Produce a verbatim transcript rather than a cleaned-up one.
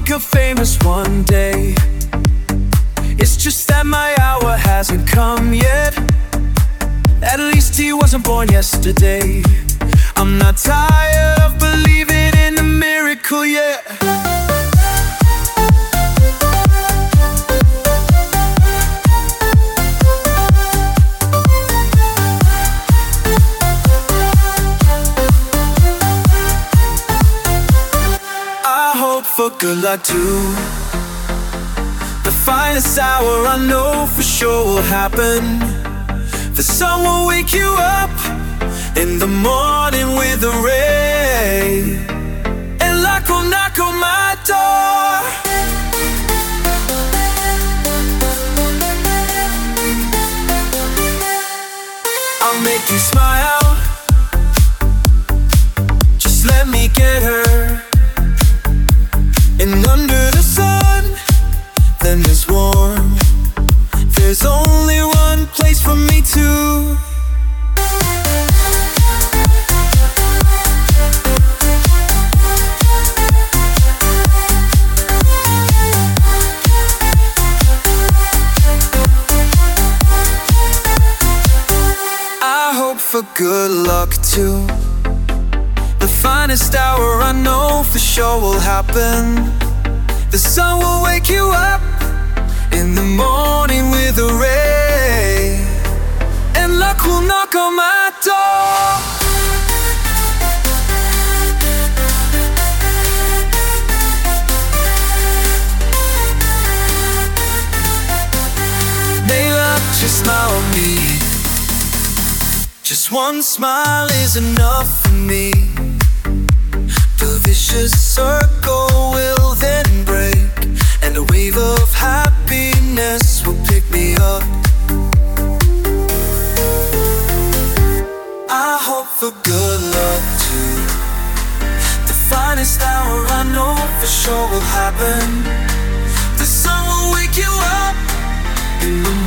become famous one day. It's just that my hour hasn't come yet. At least he wasn't born yesterday. I'm not tired of believing in a miracle yet. For good luck too. The finest hour I know for sure will happen. The sun will wake you up in the morning with a ray, and luck will knock on my door. I'll make you smile. Just let me get her. And under the sun, then there's warm. There's only one place for me to. I hope for good luck too. The finest hour I know for sure will happen. The sun will wake you up in the morning with a ray, and luck will knock on my door. May luck just smile on me. Just one smile is enough for me. The vicious circle will then break, and a wave of happiness will pick me up. I hope for good luck too. The finest hour I know for sure will happen. The sun will wake you up in the